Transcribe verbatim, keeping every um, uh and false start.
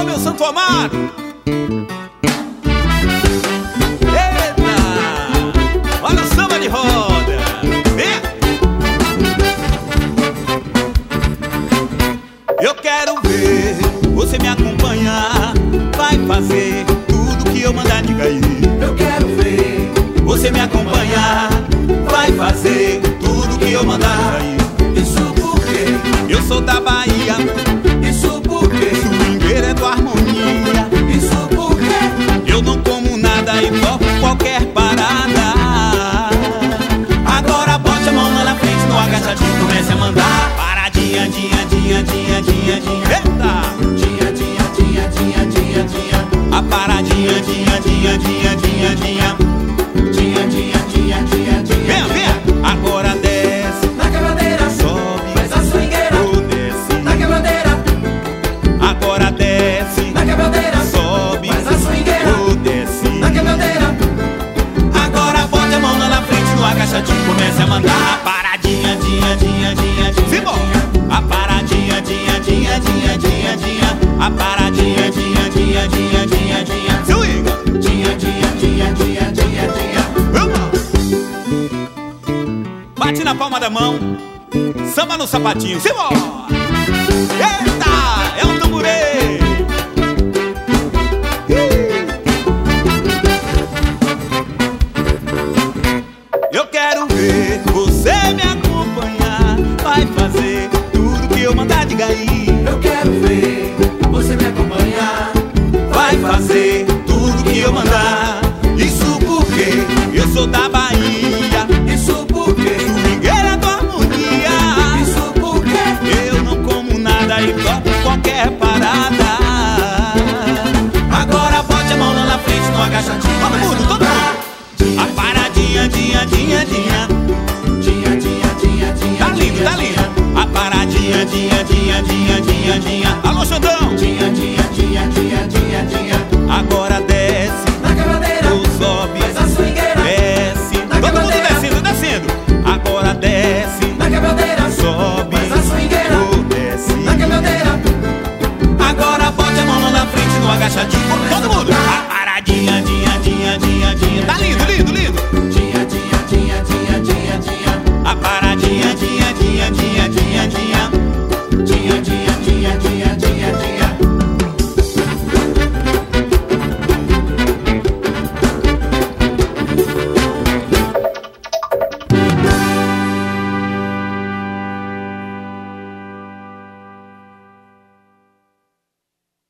Alô, meu Santo Amaro! Eita! Olha o samba de roda! Vem! Eu quero ver você me acompanhar. Vai fazer tudo que eu mandar, diga aí. Eu quero ver você me acompanhar. Vai fazer tudo que eu mandar aí. isso porque Eu sou da Bahia, isso porque swingueiro é do Harmonia. isso porque Eu não como nada e toco qualquer parada. Agora bote a mão lá na frente, no agachadinho comece a mandar. Paradinha, dia, dia, dia, dia, dia. Eita! dia, dia, dia, dia, dia, dia. A paradinha, dia, dia, dia, dia, dia. Dia, dia, dia, dia, dia. Venha, venha! Agora desce, Na quebradeira, sobe, faz a swingueira. ou desce. Na quebradeira, Agora desce, na quebradeira, sobe, faz a swingueira. ou desce. Na quebradeira, Agora bote a mão lá na frente, no agachadinho comece a mandar. A paradinha, dia, dia, dia, dia. Simbora. A paradinha, dia, dia, dia, dia, dia. A paradinha, dia, dia, dia, dia, dia. Se liga! dia, dia, dia, dia, dia, dia. Vamos! Bate na palma da mão, samba no sapatinho, simbora! Eita! É um tamborê! Eu quero ver você me acompanhar. Vai fazer tudo que eu mandar, diga aí. Eu quero ver você me acompanhar. Vai fazer tudo que eu mandar.